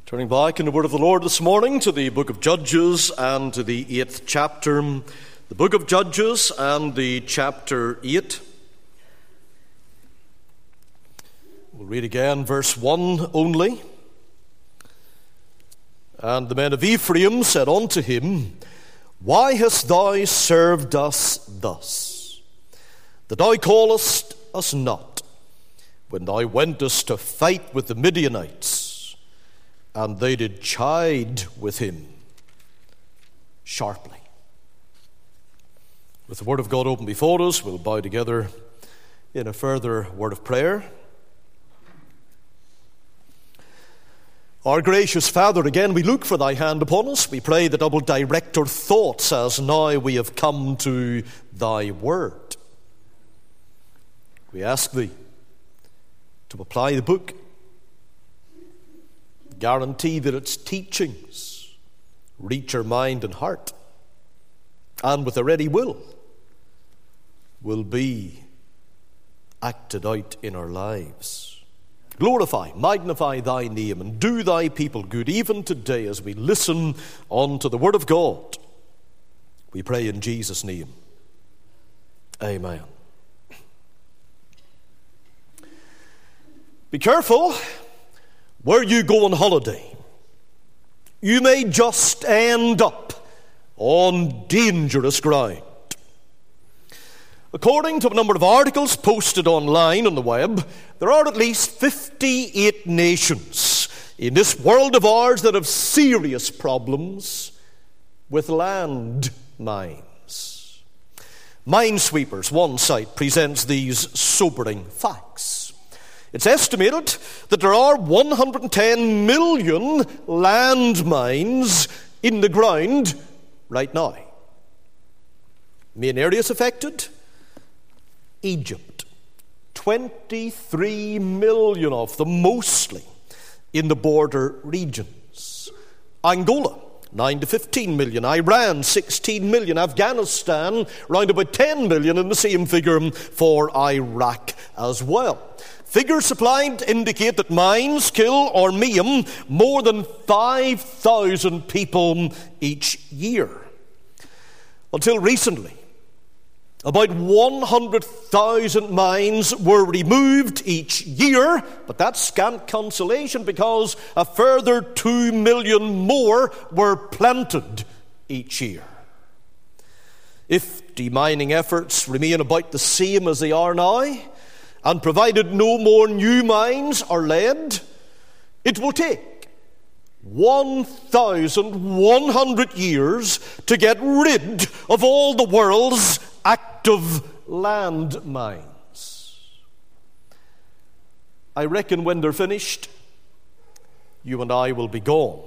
Turning back in the Word of the Lord this morning to the book of Judges and to the 8th chapter. The book of Judges and the chapter 8. We'll read again verse 1 only. And the men of Ephraim said unto him, Why hast thou served us thus, that thou callest us not, when thou wentest to fight with the Midianites? And they did chide with him sharply. With the Word of God open before us, we'll bow together in a further word of prayer. Our gracious Father, again we look for thy hand upon us. We pray that thou wilt direct our thoughts as now we have come to thy word. We ask thee to apply the book. Guarantee that its teachings reach our mind and heart, and with a ready will be acted out in our lives. Glorify, magnify thy name, and do thy people good, even today as we listen unto the word of God. We pray in Jesus' name. Amen. Be careful where you go on holiday. You may just end up on dangerous ground. According to a number of articles posted online on the web, there are at least 58 nations in this world of ours that have serious problems with land mines. Minesweepers, one site, presents these sobering facts. It's estimated that there are 110 million landmines in the ground right now. Main areas affected: Egypt, 23 million of them, mostly in the border regions. Angola, 9 to 15 million. Iran, 16 million. Afghanistan, round about 10 million, and the same figure for Iraq as well. Figures supplied indicate that mines kill or maim more than 5,000 people each year. Until recently, about 100,000 mines were removed each year, but that's scant consolation because a further 2 million more were planted each year. If demining efforts remain about the same as they are now, and provided no more new mines are laid, it will take 1,100 years to get rid of all the world's active land mines. I reckon when they're finished, you and I will be gone.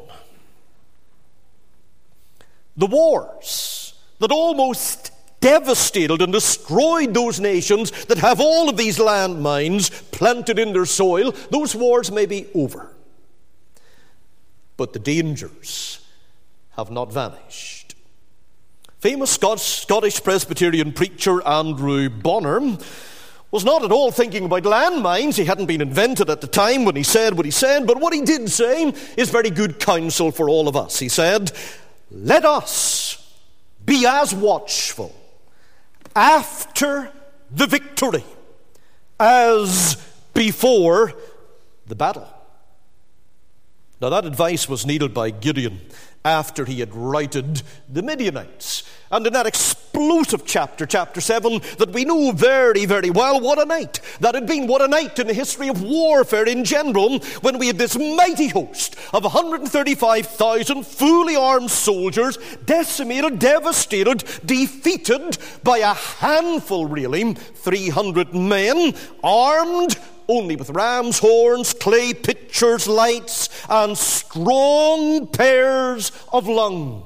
The wars that almost devastated and destroyed those nations that have all of these landmines planted in their soil, those wars may be over. But the dangers have not vanished. Famous Scottish Presbyterian preacher Andrew Bonner was not at all thinking about landmines. He hadn't been invented at the time when he said what he said, but what he did say is very good counsel for all of us. He said, "Let us be as watchful after the victory as before the battle." Now that advice was needed by Gideon after he had routed the Midianites. And in that explosive chapter 7, that we know very, very well, what a night that had been. What a night in the history of warfare in general, when we had this mighty host of 135,000 fully armed soldiers, decimated, devastated, defeated by a handful, really, 300 men, armed only with ram's horns, clay pitchers, lights, and strong pairs of lungs.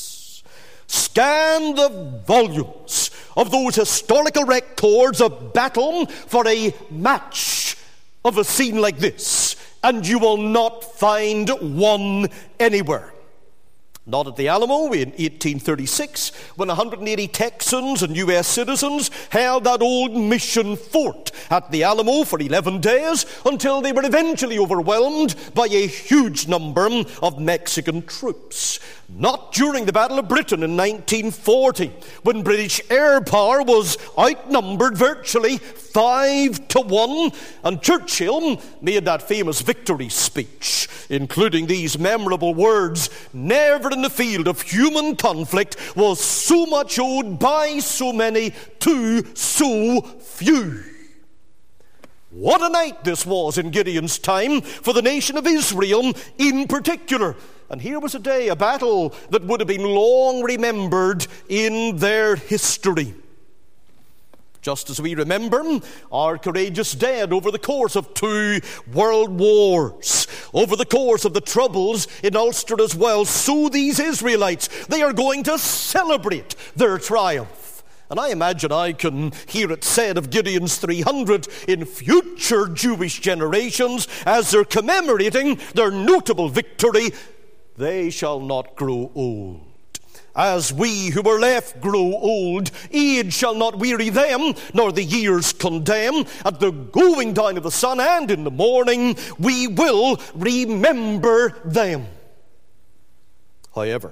Scan the volumes of those historical records of battle for a match of a scene like this, and you will not find one anywhere. Not at the Alamo in 1836, when 180 Texans and U.S. citizens held that old mission fort at the Alamo for 11 days until they were eventually overwhelmed by a huge number of Mexican troops. Not during the Battle of Britain in 1940, when British air power was outnumbered virtually 5-1, and Churchill made that famous victory speech, including these memorable words: "Never in the field of human conflict was so much owed by so many to so few." What a night this was in Gideon's time for the nation of Israel in particular. And here was a day, a battle that would have been long remembered in their history. Just as we remember our courageous dead over the course of 2 world wars, over the course of the troubles in Ulster as well, so these Israelites, they are going to celebrate their triumph. And I imagine I can hear it said of Gideon's 300 in future Jewish generations as they're commemorating their notable victory: "They shall not grow old. As we who are left grow old, age shall not weary them, nor the years condemn. At the going down of the sun and in the morning, we will remember them." However,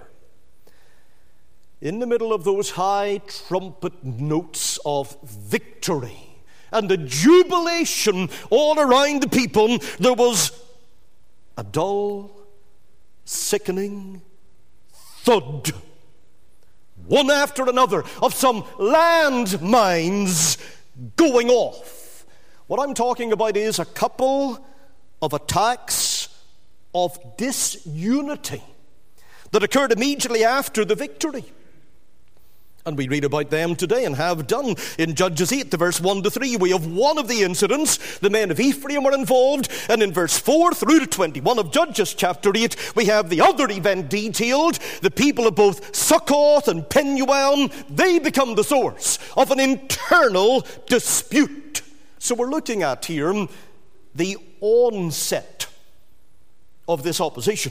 in the middle of those high trumpet notes of victory and the jubilation all around the people, there was a dull, sickening thud, one after another, of some landmines going off. What I'm talking about is a couple of attacks of disunity that occurred immediately after the victory. And we read about them today, and have done, in Judges 8, the verse 1-3. We have one of the incidents. The men of Ephraim were involved. And in verse 4 through to 21 of Judges chapter 8, we have the other event detailed. The people of both Succoth and Penuel, they become the source of an internal dispute. So we're looking at here the onset of this opposition.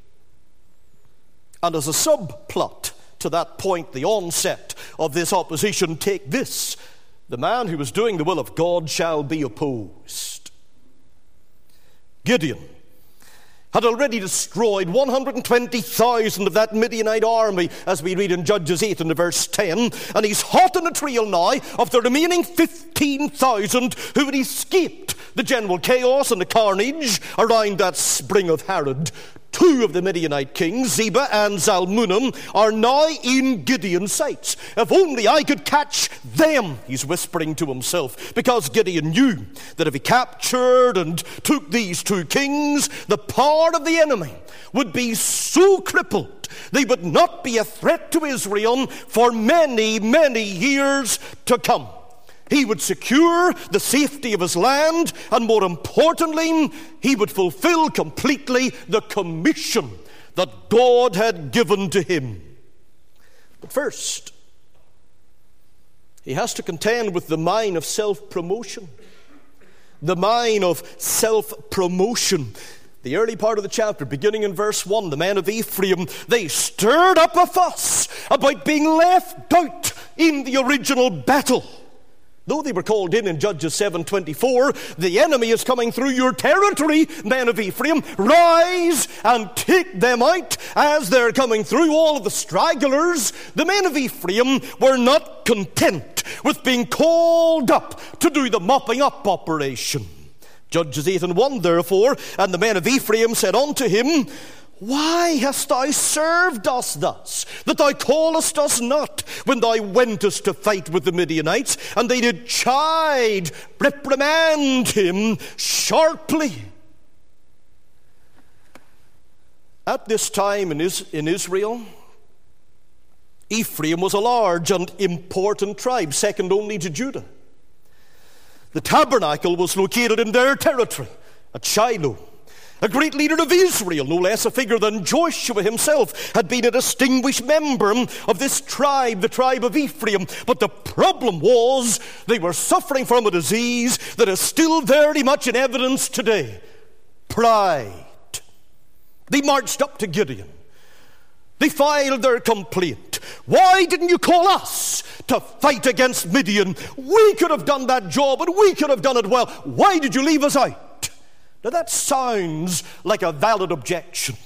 And as a subplot to that point, the onset of this opposition, take this: the man who is doing the will of God shall be opposed. Gideon had already destroyed 120,000 of that Midianite army, as we read in Judges 8 and verse 10, and he's hot on the trail now of the remaining 15,000 who had escaped the general chaos and the carnage around that spring of Harod. 2 of the Midianite kings, Zebah and Zalmunna, are now in Gideon's sights. "If only I could catch them," he's whispering to himself, because Gideon knew that if he captured and took these 2 kings, the power of the enemy would be so crippled they would not be a threat to Israel for many, many years to come. He would secure the safety of his land, and more importantly, he would fulfill completely the commission that God had given to him. But first, he has to contend with the mine of self-promotion. The mine of self-promotion. The early part of the chapter, beginning in verse 1, the men of Ephraim, they stirred up a fuss about being left out in the original battle. Though they were called in Judges 7:24, the enemy is coming through your territory, men of Ephraim. Rise and take them out as they're coming through, all of the stragglers. The men of Ephraim were not content with being called up to do the mopping up operation. Judges 8:1, therefore, and the men of Ephraim said unto him, "Why hast thou served us thus, that thou callest us not when thou wentest to fight with the Midianites?" And they did chide, reprimand him sharply. At this time in Israel, Ephraim was a large and important tribe, second only to Judah. The tabernacle was located in their territory at Shiloh. A great leader of Israel, no less a figure than Joshua himself, had been a distinguished member of this tribe, the tribe of Ephraim. But the problem was they were suffering from a disease that is still very much in evidence today: pride. They marched up to Gideon, They filed their complaint. Why didn't you call us to fight against Midian? We could have done that job and we could have done it well. Why did you leave us out? Now that sounds like a valid objection.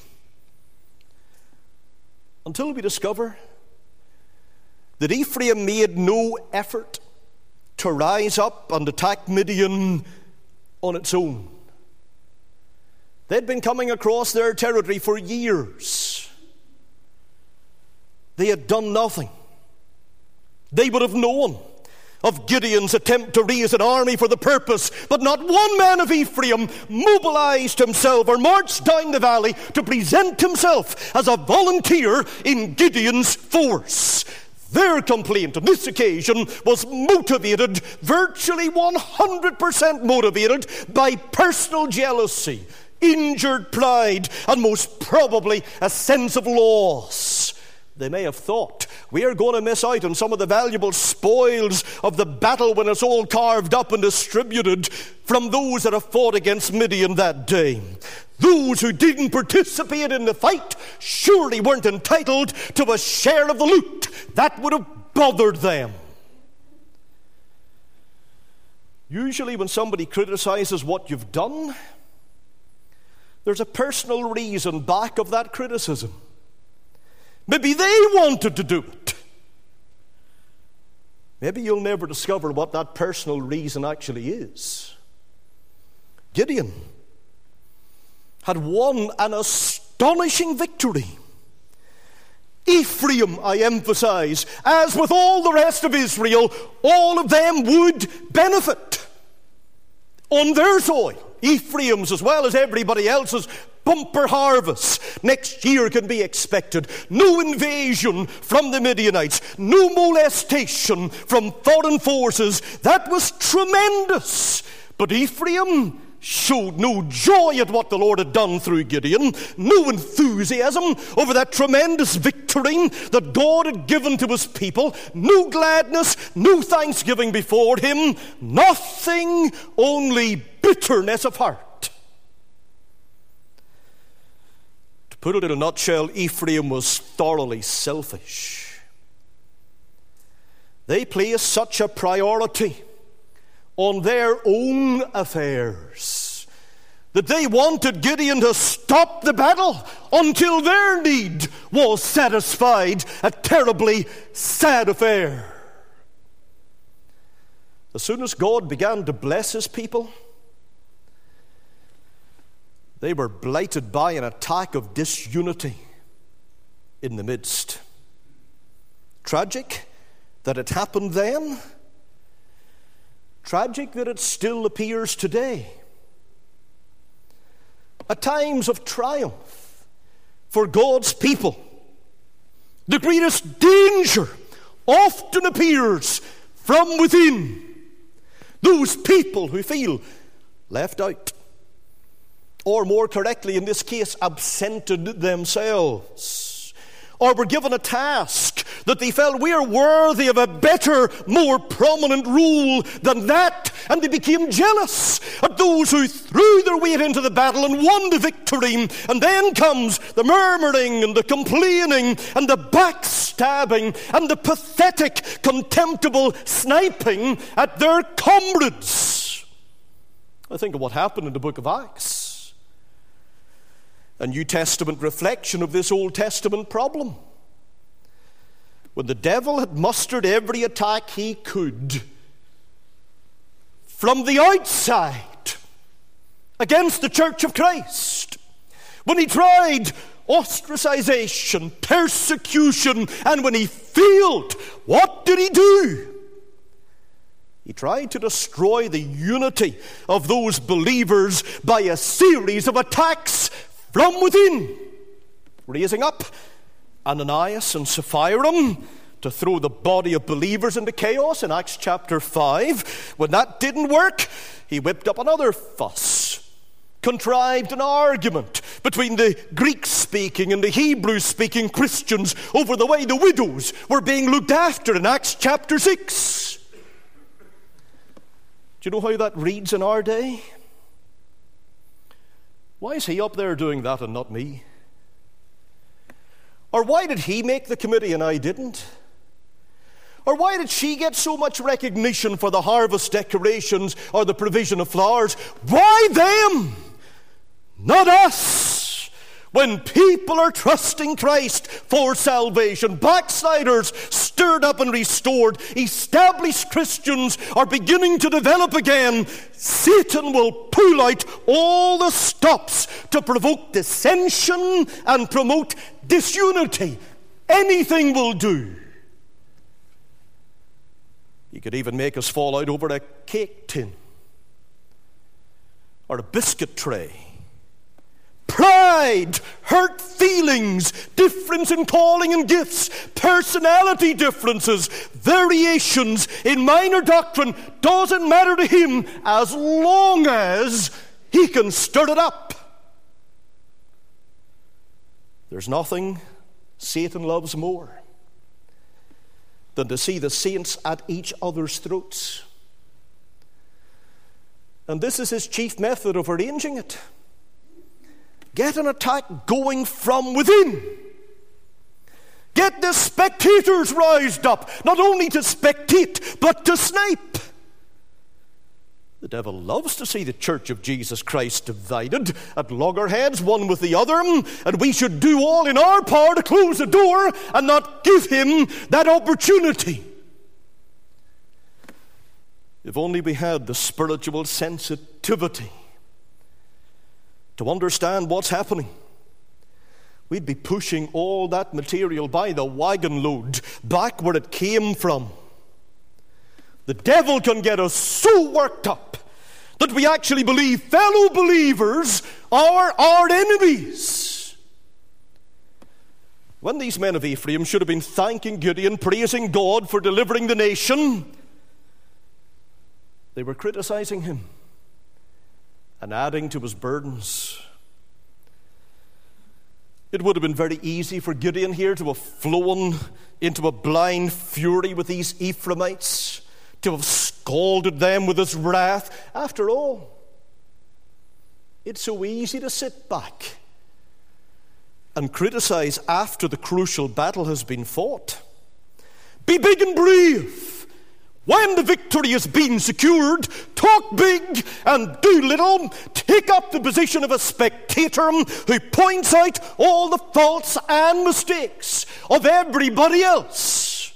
Until we discover that Ephraim made no effort to rise up and attack Midian on its own. They'd been coming across their territory for years. They had done nothing. They would have known of Gideon's attempt to raise an army for the purpose, but not one man of Ephraim mobilized himself or marched down the valley to present himself as a volunteer in Gideon's force. Their complaint on this occasion was motivated, virtually 100% motivated, by personal jealousy, injured pride, and most probably a sense of loss. They may have thought, we are going to miss out on some of the valuable spoils of the battle when it's all carved up and distributed from those that have fought against Midian that day. Those who didn't participate in the fight surely weren't entitled to a share of the loot. That would have bothered them. Usually when somebody criticizes what you've done, there's a personal reason back of that criticism. Maybe they wanted to do it. Maybe you'll never discover what that personal reason actually is. Gideon had won an astonishing victory. Ephraim, I emphasize, as with all the rest of Israel, all of them would benefit on their soil. Ephraim's as well as everybody else's bumper harvest next year can be expected. No invasion from the Midianites, no molestation from foreign forces. That was tremendous. But Ephraim showed no joy at what the Lord had done through Gideon, no enthusiasm over that tremendous victory that God had given to his people, no gladness, no thanksgiving before him, nothing, only bitterness of heart. To put it in a nutshell, Ephraim was thoroughly selfish. They placed such a priority on their own affairs that they wanted Gideon to stop the battle until their need was satisfied. A terribly sad affair. As soon as God began to bless his people, they were blighted by an attack of disunity in the midst. Tragic that it happened then. Tragic that it still appears today. At times of triumph for God's people, the greatest danger often appears from within. Those people who feel left out, or more correctly in this case, absented themselves, or were given a task that they felt we are worthy of a better, more prominent role than that, and they became jealous at those who threw their weight into the battle and won the victory. And then comes the murmuring and the complaining and the backstabbing and the pathetic, contemptible sniping at their comrades. I think of what happened in the book of Acts, a New Testament reflection of this Old Testament problem. When the devil had mustered every attack he could from the outside against the Church of Christ, when he tried ostracization, persecution, and when he failed, what did he do? He tried to destroy the unity of those believers by a series of attacks from within, raising up Ananias and Sapphira to throw the body of believers into chaos in Acts chapter 5. When that didn't work, he whipped up another fuss, contrived an argument between the Greek-speaking and the Hebrew-speaking Christians over the way the widows were being looked after in Acts chapter 6. Do you know how that reads in our day? Why is he up there doing that and not me? Or why did he make the committee and I didn't? Or why did she get so much recognition for the harvest decorations or the provision of flowers? Why them? Not us. When people are trusting Christ for salvation, backsliders stirred up and restored, established Christians are beginning to develop again, Satan will pull out all the stops to provoke dissension and promote disunity. Anything will do. He could even make us fall out over a cake tin or a biscuit tray. Pride, hurt feelings, difference in calling and gifts, personality differences, variations in minor doctrine doesn't matter to him as long as he can stir it up. There's nothing Satan loves more than to see the saints at each other's throats. And this is his chief method of arranging it. Get an attack going from within. Get the spectators roused up, not only to spectate, but to snipe. The devil loves to see the church of Jesus Christ divided at loggerheads, one with the other, and we should do all in our power to close the door and not give him that opportunity. If only we had the spiritual sensitivity to understand what's happening, we'd be pushing all that material by the wagon load back where it came from. The devil can get us so worked up that we actually believe fellow believers are our enemies. When these men of Ephraim should have been thanking Gideon, praising God for delivering the nation, they were criticizing him and adding to his burdens. It would have been very easy for Gideon here to have flown into a blind fury with these Ephraimites, to have scalded them with his wrath. After all, it's so easy to sit back and criticize after the crucial battle has been fought. Be big and brave. When the victory has been secured, talk big and do little. Take up the position of a spectator who points out all the faults and mistakes of everybody else.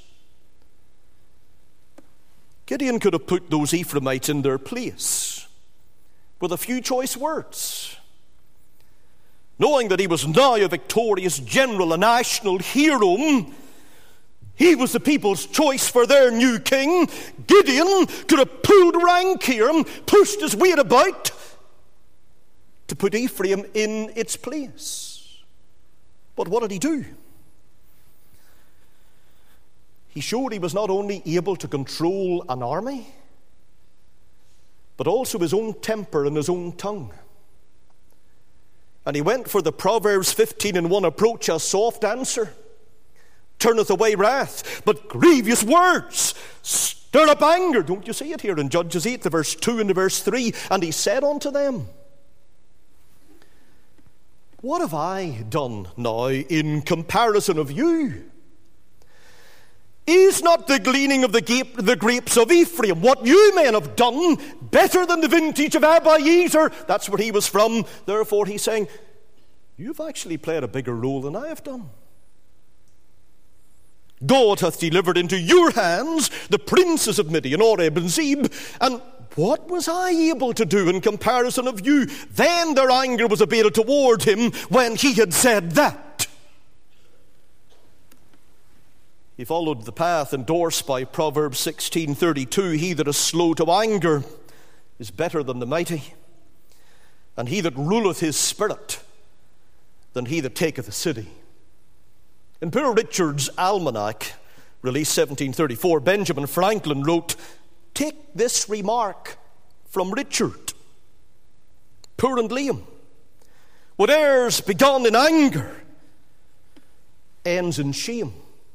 Gideon could have put those Ephraimites in their place with a few choice words. Knowing that he was now a victorious general, a national hero, he was the people's choice for their new king. Gideon could have pulled rank here and pushed his weight about to put Ephraim in its place. But what did he do? He showed he was not only able to control an army, but also his own temper and his own tongue. And he went for the Proverbs 15:1 approach, a soft answer turneth away wrath, but grievous words stir up anger. Don't you see it here in Judges 8, the verse 2 and the verse 3? And he said unto them, what have I done now in comparison of you? Is not the gleaning of the grapes of Ephraim, what you men have done, better than the vintage of Abiezer? That's where he was from. Therefore he's saying, you've actually played a bigger role than I have done. God hath delivered into your hands the princes of Midian, Oreb and Zeb, and what was I able to do in comparison of you? Then their anger was abated toward him when he had said that. He followed the path endorsed by Proverbs 16:32. He that is slow to anger is better than the mighty, and he that ruleth his spirit than he that taketh a city. In Poor Richard's Almanac, released 1734, Benjamin Franklin wrote, take this remark from Richard. Poor and Liam, whatever's begun in anger ends in shame.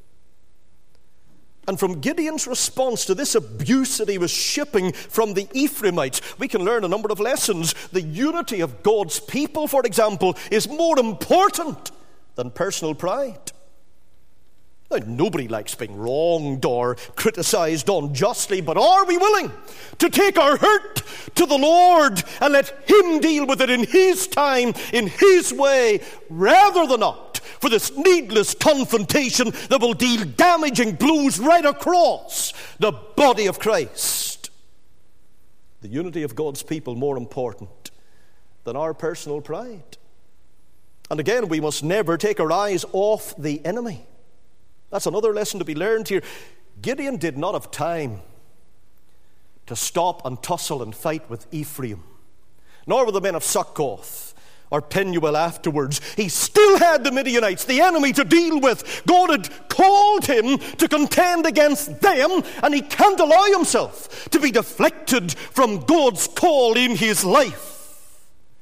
And from Gideon's response to this abuse that he was shipping from the Ephraimites, we can learn a number of lessons. The unity of God's people, for example, is more important than personal pride. Now, nobody likes being wronged or criticized unjustly, but are we willing to take our hurt to the Lord and let Him deal with it in His time, in His way, rather than opt for this needless confrontation that will deal damaging blows right across the body of Christ? The unity of God's people more important than our personal pride. And again, we must never take our eyes off the enemy. That's another lesson to be learned here. Gideon did not have time to stop and tussle and fight with Ephraim, nor were the men of Succoth or Penuel afterwards. He still had the Midianites, the enemy, to deal with. God had called him to contend against them, and he can't allow himself to be deflected from God's call in his life.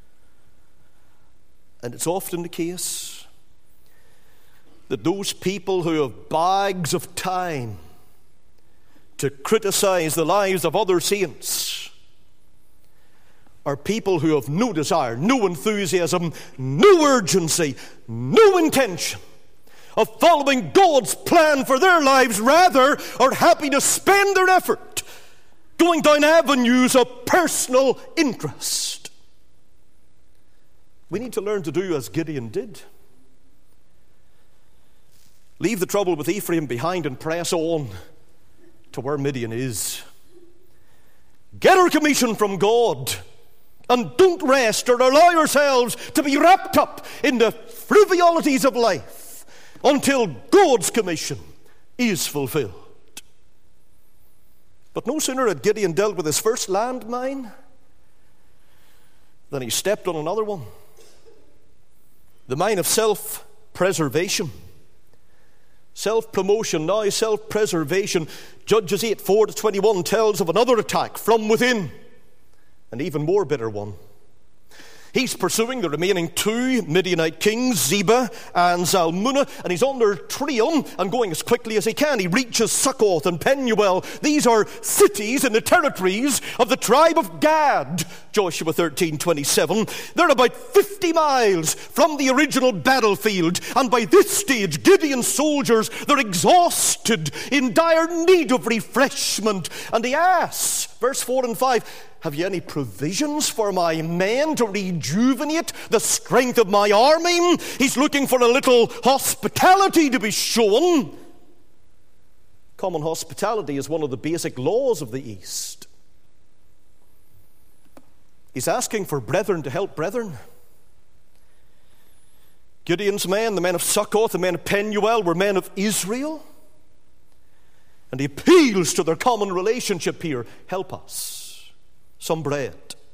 And it's often the case that those people who have bags of time to criticize the lives of other saints are people who have no desire, no enthusiasm, no urgency, no intention of following God's plan for their lives, rather are happy to spend their effort going down avenues of personal interest. We need to learn to do as Gideon did. Leave the trouble with Ephraim behind and press on to where Midian is. Get our commission from God, and don't rest or allow yourselves to be wrapped up in the frivolities of life until God's commission is fulfilled. But no sooner had Gideon dealt with his first landmine than he stepped on another one. The mine of self-preservation. Self-promotion, now self-preservation. Judges 8:4-21 tells of another attack from within, an even more bitter one. He's pursuing the remaining two Midianite kings, Zebah and Zalmunna, and he's on their trail and going as quickly as he can. He reaches Succoth and Penuel. These are cities in the territories of the tribe of Gad, Joshua 13:27. They're about 50 miles from the original battlefield, and by this stage, Gideon's soldiers, they're exhausted, in dire need of refreshment. And he asks, verse 4 and 5, have you any provisions for my men to rejuvenate the strength of my army? He's looking for a little hospitality to be shown. Common hospitality is one of the basic laws of the East. He's asking for brethren to help brethren. Gideon's men, the men of Succoth, the men of Penuel, were men of Israel. And he appeals to their common relationship here. Help us. Some bread.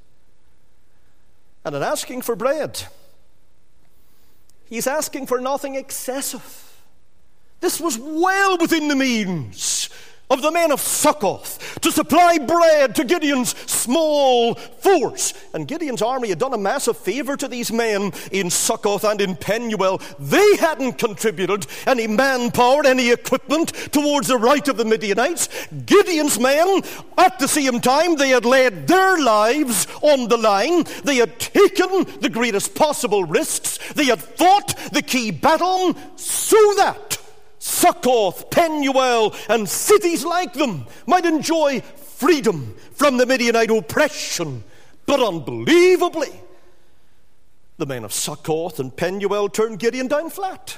And in asking for bread, he's asking for nothing excessive. This was well within the means of the men of Succoth to supply bread to Gideon's small force. And Gideon's army had done a massive favor to these men in Succoth and in Penuel. They hadn't contributed any manpower, any equipment towards the right of the Midianites. Gideon's men, at the same time, they had laid their lives on the line. They had taken the greatest possible risks. They had fought the key battle so that Succoth, Penuel, and cities like them might enjoy freedom from the Midianite oppression. But unbelievably, the men of Succoth and Penuel turned Gideon down flat.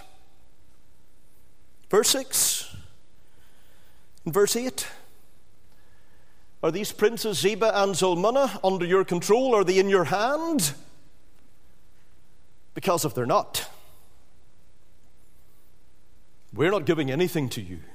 Verse 6 and verse 8. Are these princes Zebah and Zalmunna under your control? Are they in your hand? Because if they're not, we're not giving anything to you.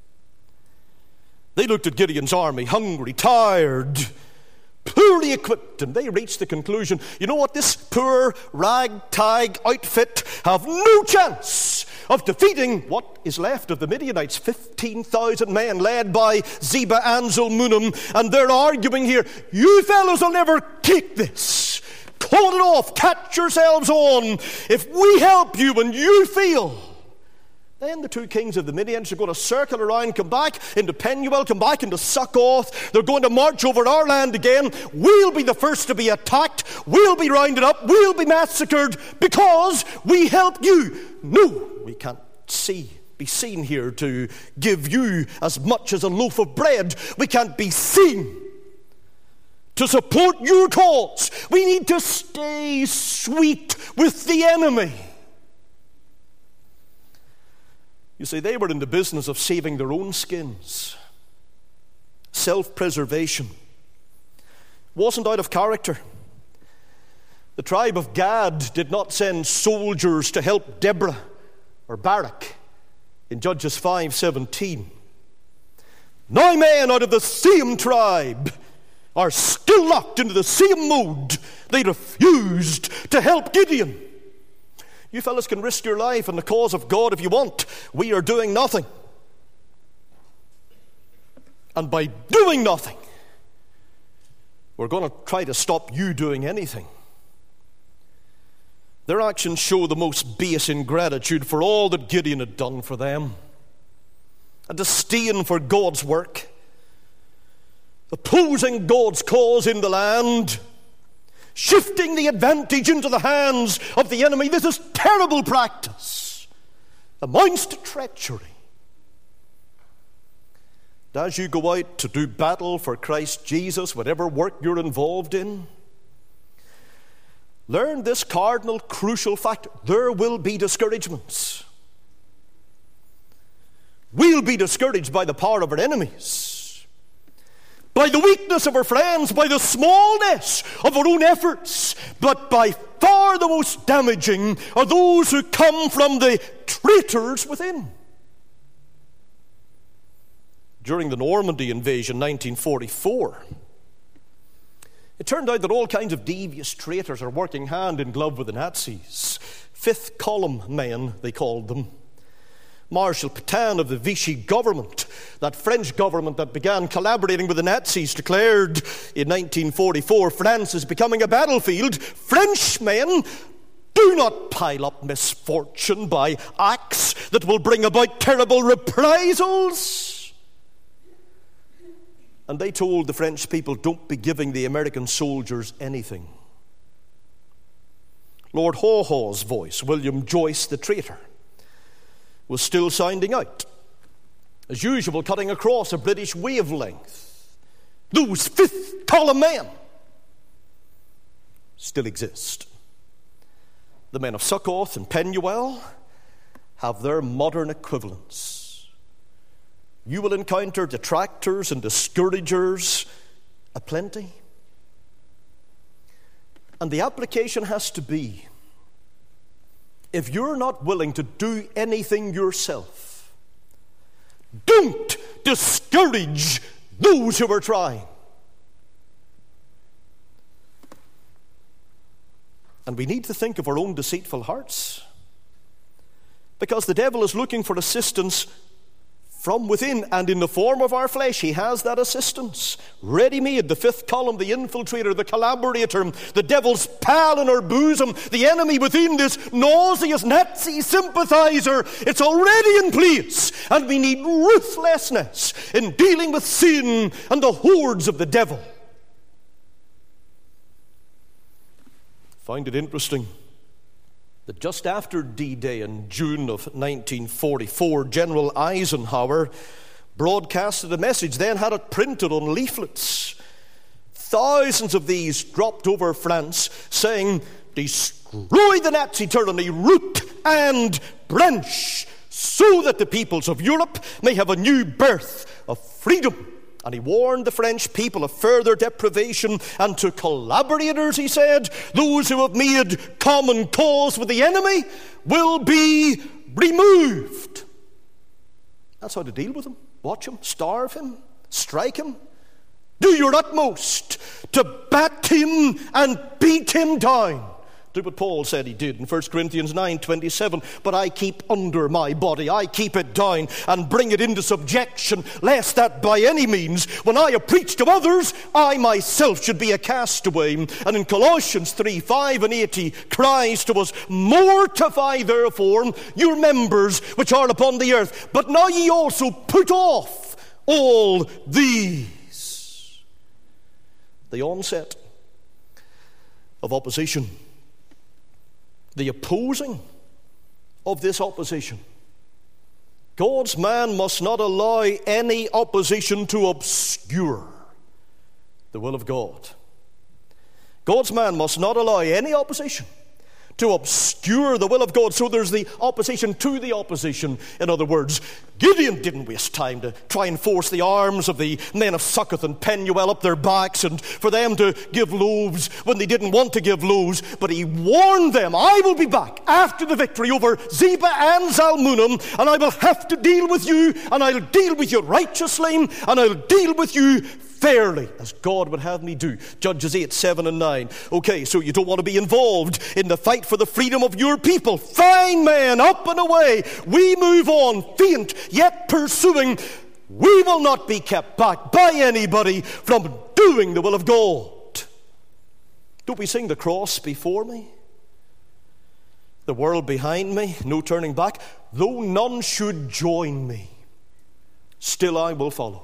They looked at Gideon's army, hungry, tired, poorly equipped, and they reached the conclusion, you know what, this poor ragtag outfit have no chance of defeating what is left of the Midianites, 15,000 men led by Zebah and Zalmunna, and they're arguing here, you fellows will never take this. Call it off, catch yourselves on. If we help you and you fail, then the two kings of the Midianites are going to circle around, come back into Penuel, come back into Succoth. They're going to march over our land again. We'll be the first to be attacked. We'll be rounded up. We'll be massacred because we helped you. No, we can't see be seen here to give you as much as a loaf of bread. We can't be seen to support your cause. We need to stay sweet with the enemy. You see, they were in the business of saving their own skins. Self-preservation. Wasn't out of character. The tribe of Gad did not send soldiers to help Deborah or Barak in Judges 5:17. 9 men out of the same tribe are still locked into the same mood. They refused to help Gideon. You fellas can risk your life in the cause of God if you want. We are doing nothing. And by doing nothing, we're going to try to stop you doing anything. Their actions show the most base ingratitude for all that Gideon had done for them. A disdain for God's work. Opposing God's cause in the land. Shifting the advantage into the hands of the enemy. This is terrible practice. Amounts to treachery. And as you go out to do battle for Christ Jesus, whatever work you're involved in, learn this cardinal, crucial fact. There will be discouragements. We'll be discouraged by the power of our enemies, by the weakness of our friends, by the smallness of our own efforts. But by far the most damaging are those who come from the traitors within. During the Normandy invasion, 1944, it turned out that all kinds of devious traitors are working hand in glove with the Nazis. Fifth column men, they called them. Marshal Pétain of the Vichy government, that French government that began collaborating with the Nazis, declared in 1944, France is becoming a battlefield. Frenchmen, do not pile up misfortune by acts that will bring about terrible reprisals. And they told the French people, don't be giving the American soldiers anything. Lord Haw Haw's voice, William Joyce the traitor, was still sounding out. As usual, cutting across a British wavelength. Those fifth column men still exist. The men of Succoth and Penuel have their modern equivalents. You will encounter detractors and discouragers aplenty. And the application has to be, if you're not willing to do anything yourself, don't discourage those who are trying. And we need to think of our own deceitful hearts, because the devil is looking for assistance from within, and in the form of our flesh, he has that assistance. Ready-made, the fifth column, the infiltrator, the collaborator, the devil's pal in our bosom, the enemy within, this nauseous Nazi sympathizer. It's already in place, and we need ruthlessness in dealing with sin and the hordes of the devil. Find it interesting that just after D-Day in June of 1944, General Eisenhower broadcasted a message, then had it printed on leaflets. Thousands of these dropped over France, saying, destroy the Nazi tyranny, root and branch, so that the peoples of Europe may have a new birth of freedom. And he warned the French people of further deprivation, and to collaborators, he said, those who have made common cause with the enemy will be removed. That's how to deal with him. Watch him, starve him, strike him. Do your utmost to bat him and beat him down. Do what Paul said he did in 1 Corinthians 9:27. But I keep under my body, I keep it down and bring it into subjection, lest that by any means, when I have preached to others, I myself should be a castaway. And in Colossians 3:5 and 8, he cries to us, mortify therefore your members which are upon the earth, but now ye also put off all these. The onset of opposition, the opposing of this opposition, God's man must not allow any opposition to obscure the will of God. God's man must not allow any opposition to obscure the will of God. So there's the opposition to the opposition. In other words, Gideon didn't waste time to try and force the arms of the men of Succoth and Penuel up their backs and for them to give loaves when they didn't want to give loaves. But he warned them, I will be back after the victory over Zebah and Zalmunna, and I will have to deal with you, and I'll deal with you righteously, and I'll deal with you fairly, as God would have me do. Judges 8, 7 and 9. Okay, so you don't want to be involved in the fight for the freedom of your people. Fine, man, up and away. We move on, faint, yet pursuing. We will not be kept back by anybody from doing the will of God. Don't we sing the cross before me, the world behind me, no turning back? Though none should join me, still I will follow.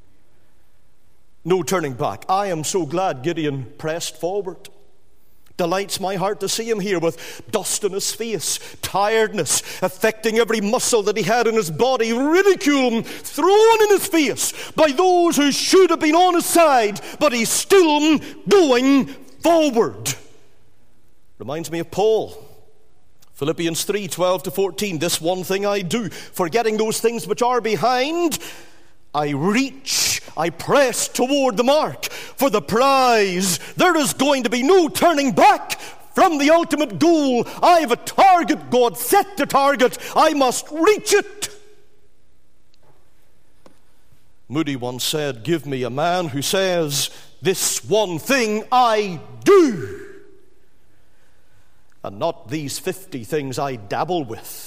No turning back. I am so glad Gideon pressed forward. Delights my heart to see him here with dust on his face, tiredness affecting every muscle that he had in his body, ridicule thrown in his face by those who should have been on his side, but he's still going forward. Reminds me of Paul. Philippians 3, 12 to 14. This one thing I do, forgetting those things which are behind, I reach, I press toward the mark for the prize. There is going to be no turning back from the ultimate goal. I have a target. God set the target. I must reach it. Moody once said, give me a man who says, this one thing I do, and not these 50 things I dabble with.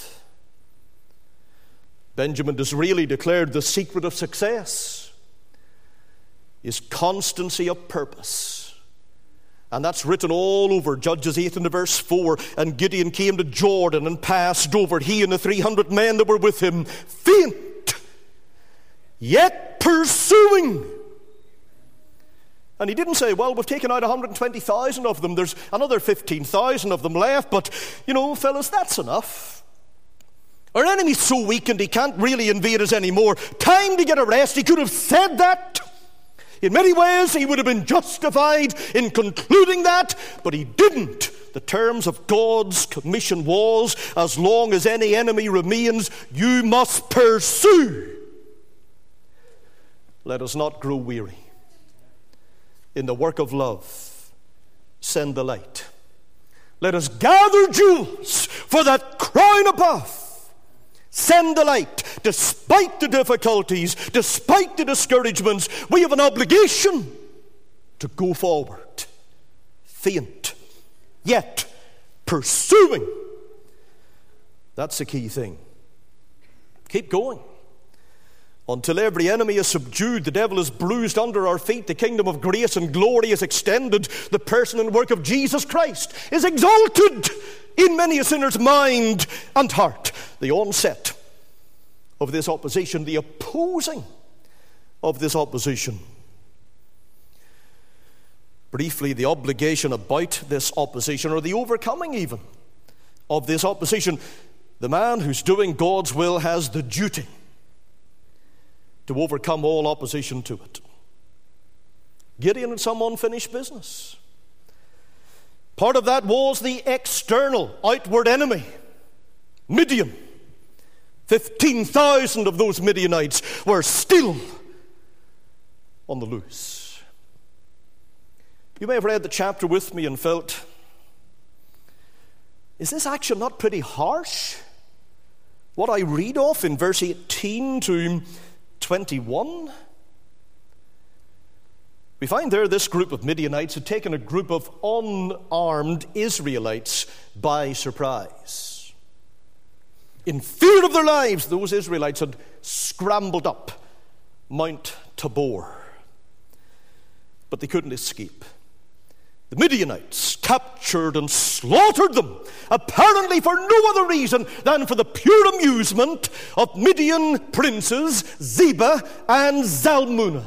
Benjamin Disraeli declared the secret of success is constancy of purpose. And that's written all over Judges 8 and verse 4. And Gideon came to Jordan and passed over, he and the 300 men that were with him, faint, yet pursuing. And he didn't say, well, we've taken out 120,000 of them. There's another 15,000 of them left. But, fellas, that's enough. Our enemy's so weakened he can't really invade us anymore. Time to get a rest. He could have said that. In many ways, he would have been justified in concluding that, but he didn't. The terms of God's commission was, as long as any enemy remains, you must pursue. Let us not grow weary. In the work of love, send the light. Let us gather jewels for that crown above. Send the light. Despite the difficulties, despite the discouragements, we have an obligation to go forward. Faint, yet pursuing. That's the key thing. Keep going. Until every enemy is subdued, the devil is bruised under our feet, the kingdom of grace and glory is extended, the person and work of Jesus Christ is exalted in many a sinner's mind and heart. The onset of this opposition, the opposing of this opposition. Briefly, the obligation about this opposition, or the overcoming even of this opposition. The man who's doing God's will has the duty to overcome all opposition to it. Gideon had some unfinished business. Part of that was the external, outward enemy, Midian. 15,000 of those Midianites were still on the loose. You may have read the chapter with me and felt, is this action not pretty harsh? What I read off in verse 18 to 21. We find there this group of Midianites had taken a group of unarmed Israelites by surprise. In fear of their lives, those Israelites had scrambled up Mount Tabor. But they couldn't escape. The Midianites captured and slaughtered them, apparently for no other reason than for the pure amusement of Midian princes Zebah and Zalmunna.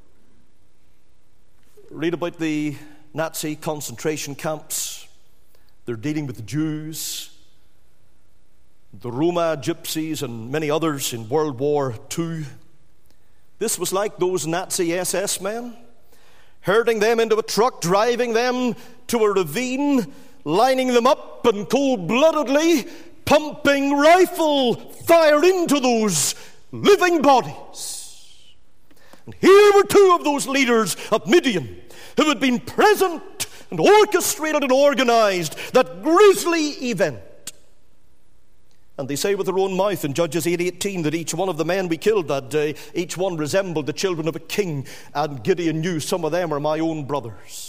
Read about the Nazi concentration camps. They're dealing with the Jews. the Roma gypsies and many others in World War II. This was like those Nazi SS men, herding them into a truck, driving them to a ravine, lining them up and cold-bloodedly pumping rifle fire into those living bodies. And here were two of those leaders of Midian who had been present and orchestrated and organized that grisly event. And they say with their own mouth in Judges 8:18 that each one of the men we killed that day, each one resembled the children of a king, and Gideon knew some of them are my own brothers.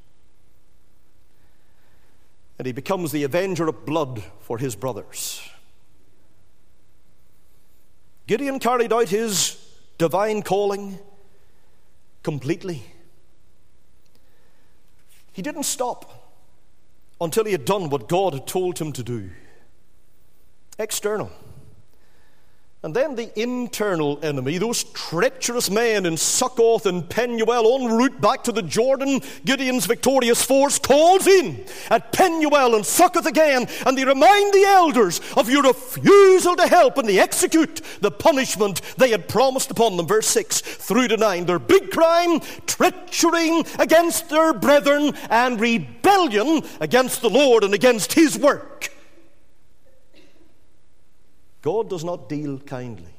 And he becomes the avenger of blood for his brothers. Gideon carried out his divine calling completely. He didn't stop until he had done what God had told him to do. External. And then the internal enemy, those treacherous men in Succoth and Penuel en route back to the Jordan, Gideon's victorious force calls in at Penuel and Succoth again, and they remind the elders of your refusal to help, and they execute the punishment they had promised upon them. Verse 6 through to 9. Their big crime, treachery against their brethren, and rebellion against the Lord and against his work. God does not deal kindly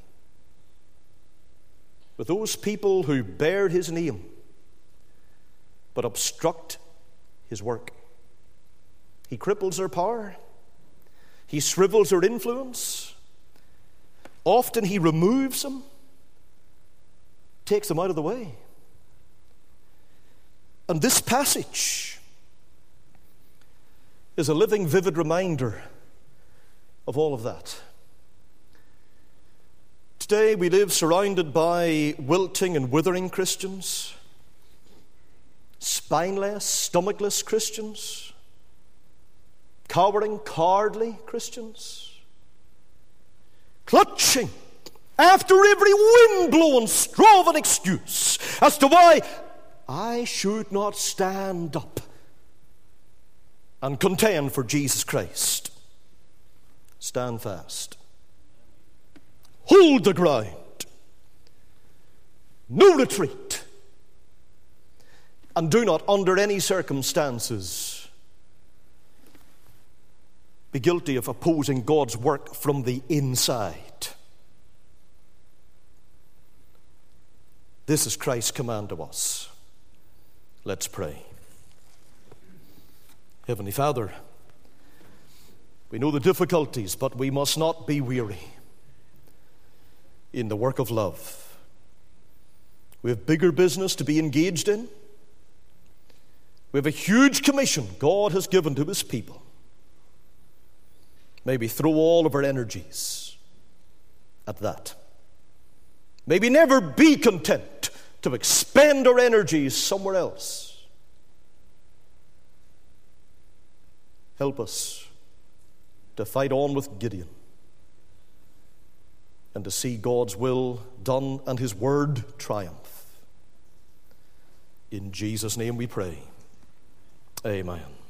with those people who bear his name but obstruct his work. He cripples their power. He shrivels their influence. Often he removes them, takes them out of the way. And this passage is a living, vivid reminder of all of that. Today we live surrounded by wilting and withering Christians, spineless, stomachless Christians, cowering, cowardly Christians, clutching after every wind-blown straw of an excuse as to why I should not stand up and contend for Jesus Christ. Stand fast. Hold the ground. No retreat. And do not, under any circumstances, be guilty of opposing God's work from the inside. This is Christ's command to us. Let's pray. Heavenly Father, we know the difficulties, but we must not be weary in the work of love. We have bigger business to be engaged in. We have a huge commission God has given to his people. Maybe throw all of our energies at that. Maybe never be content to expend our energies somewhere else. Help us to fight on with Gideon and to see God's will done and his word triumph. In Jesus' name we pray. Amen.